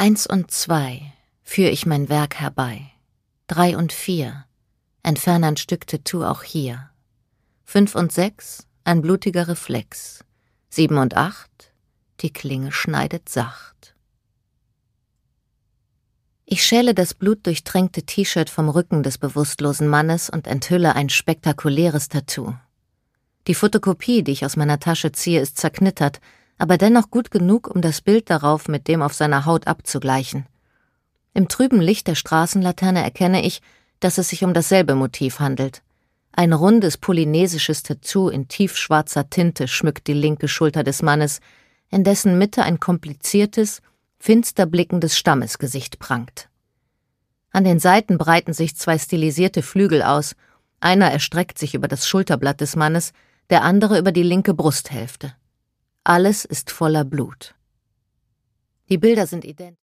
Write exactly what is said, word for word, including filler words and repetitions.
Eins und zwei führ ich mein Werk herbei. Drei und vier entfern ein Stück Tattoo auch hier. Fünf und sechs ein blutiger Reflex. Sieben und acht die Klinge schneidet sacht. Ich schäle das blutdurchtränkte T-Shirt vom Rücken des bewusstlosen Mannes und enthülle ein spektakuläres Tattoo. Die Fotokopie, die ich aus meiner Tasche ziehe, ist zerknittert, aber dennoch gut genug, um das Bild darauf mit dem auf seiner Haut abzugleichen. Im trüben Licht der Straßenlaterne erkenne ich, dass es sich um dasselbe Motiv handelt. Ein rundes polynesisches Tattoo in tiefschwarzer Tinte schmückt die linke Schulter des Mannes, in dessen Mitte ein kompliziertes, finster blickendes Stammesgesicht prangt. An den Seiten breiten sich zwei stilisierte Flügel aus, einer erstreckt sich über das Schulterblatt des Mannes, der andere über die linke Brusthälfte. Alles ist voller Blut. Die Bilder sind identisch.